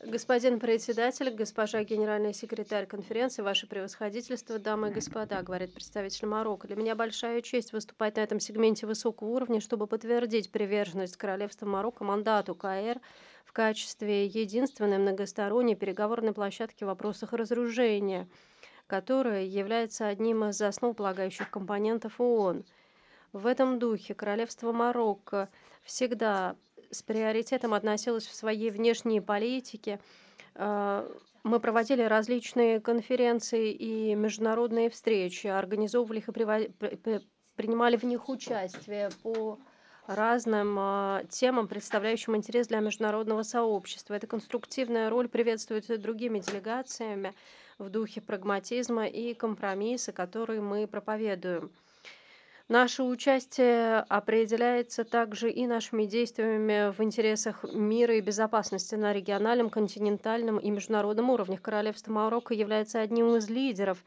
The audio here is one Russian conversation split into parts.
Господин председатель, госпожа генеральный секретарь конференции, ваше превосходительство, дамы и господа, говорит представитель Марокко. Для меня большая честь выступать на этом сегменте высокого уровня, чтобы подтвердить приверженность Королевства Марокко мандату КАЭР в качестве единственной многосторонней переговорной площадки в вопросах разоружения, которая является одним из основополагающих компонентов ООН. В этом духе Королевство Марокко всегда с приоритетом относилось в своей внешней политике. А, Мы проводили различные конференции и международные встречи, организовывали их и принимали в них участие по разным темам, представляющим интерес для международного сообщества. Эта конструктивная роль приветствуется и другими делегациями в духе прагматизма и компромисса, который мы проповедуем. Наше участие определяется также и нашими действиями в интересах мира и безопасности на региональном, континентальном и международном уровнях. Королевство Марокко является одним из лидеров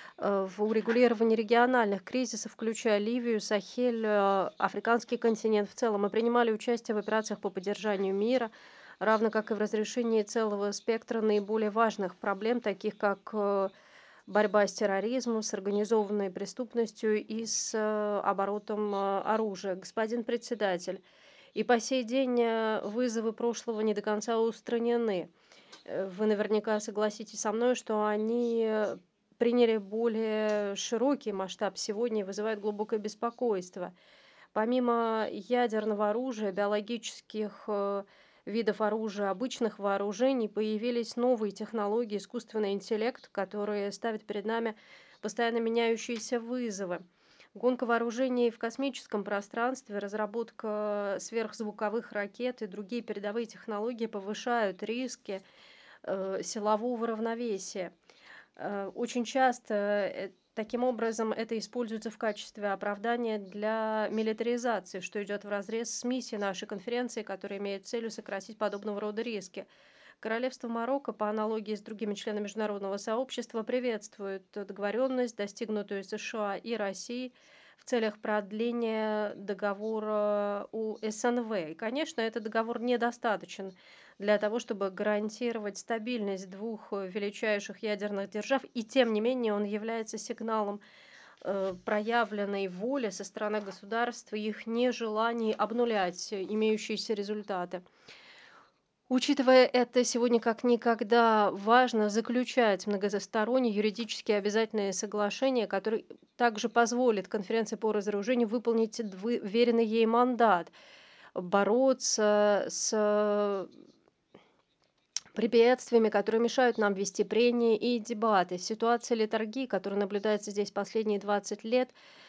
в урегулировании региональных кризисов, включая Ливию, Сахель, африканский континент в целом. Мы принимали участие в операциях по поддержанию мира, равно как и в разрешении целого спектра наиболее важных проблем, таких как борьба с терроризмом, с организованной преступностью и с оборотом оружия. Господин председатель, и по сей день вызовы прошлого не до конца устранены. Вы наверняка согласитесь со мной, что они приняли более широкий масштаб сегодня и вызывают глубокое беспокойство. Помимо ядерного оружия, биологических видов оружия, обычных вооружений, появились новые технологии, искусственный интеллект, которые ставят перед нами постоянно меняющиеся вызовы. Гонка вооружений в космическом пространстве, разработка сверхзвуковых ракет и другие передовые технологии повышают риски силового равновесия. Очень часто таким образом это используется в качестве оправдания для милитаризации, что идет вразрез с миссией нашей конференции, которая имеет целью сократить подобного рода риски. Королевство Марокко, по аналогии с другими членами международного сообщества, приветствует договоренность, достигнутую США и Россией в целях продления договора у СНВ. И, конечно, этот договор недостаточен для того, чтобы гарантировать стабильность двух величайших ядерных держав, и тем не менее он является сигналом проявленной воли со стороны государств и их нежеланий обнулять имеющиеся результаты. Учитывая это, сегодня как никогда важно заключать многосторонние юридически обязательные соглашения, которые также позволят конференции по разоружению выполнить веренный ей мандат, бороться с препятствиями, которые мешают нам вести прения и дебаты. Ситуация летаргии, которая наблюдается здесь последние 20 лет,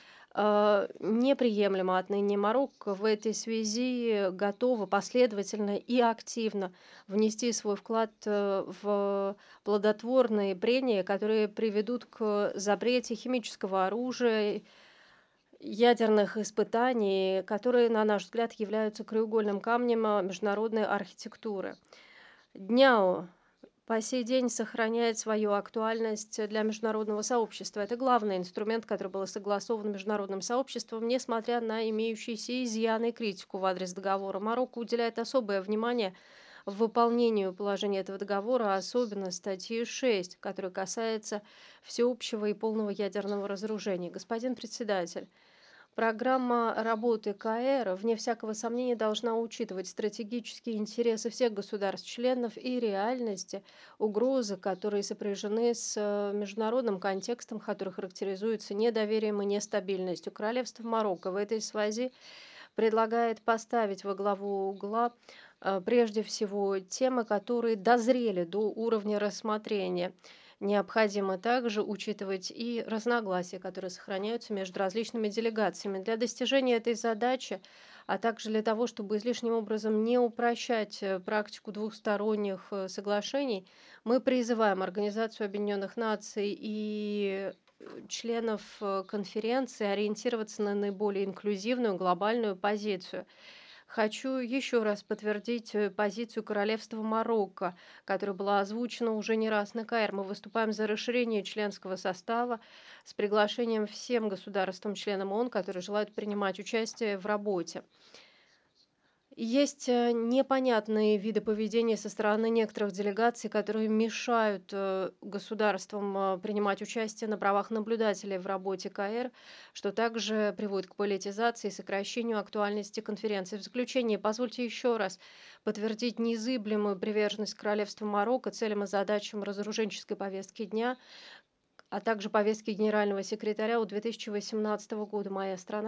неприемлема отныне. Марокко в этой связи готова последовательно и активно внести свой вклад в плодотворные прения, которые приведут к запрете химического оружия, ядерных испытаний, которые, на наш взгляд, являются краеугольным камнем международной архитектуры. ДНЯО по сей день сохраняет свою актуальность для международного сообщества. Это главный инструмент, который был согласован международным сообществом, несмотря на имеющиеся изъяны и критику в адрес договора. Марокко уделяет особое внимание выполнению положений этого договора, особенно статьи 6, которая касается всеобщего и полного ядерного разоружения. Господин председатель, программа работы КАЭР, вне всякого сомнения, должна учитывать стратегические интересы всех государств-членов и реальности, угрозы, которые сопряжены с международным контекстом, который характеризуется недоверием и нестабильностью. Королевство Марокко в этой связи предлагает поставить во главу угла прежде всего темы, которые дозрели до уровня рассмотрения. Необходимо также учитывать и разногласия, которые сохраняются между различными делегациями. Для достижения этой задачи, а также для того, чтобы излишним образом не упрощать практику двухсторонних соглашений, мы призываем Организацию Объединенных Наций и членов конференции ориентироваться на наиболее инклюзивную глобальную позицию. Хочу еще раз подтвердить позицию Королевства Марокко, которая была озвучена уже не раз на КАИР. Мы выступаем за расширение членского состава с приглашением всем государствам-членам ООН, которые желают принимать участие в работе. Есть непонятные виды поведения со стороны некоторых делегаций, которые мешают государствам принимать участие на правах наблюдателей в работе КР, что также приводит к политизации и сокращению актуальности конференции. В заключение, позвольте еще раз подтвердить незыблемую приверженность Королевства Марокко целям и задачам разоруженческой повестки дня, а также повестки Генерального секретаря от 2018 года. Моя страна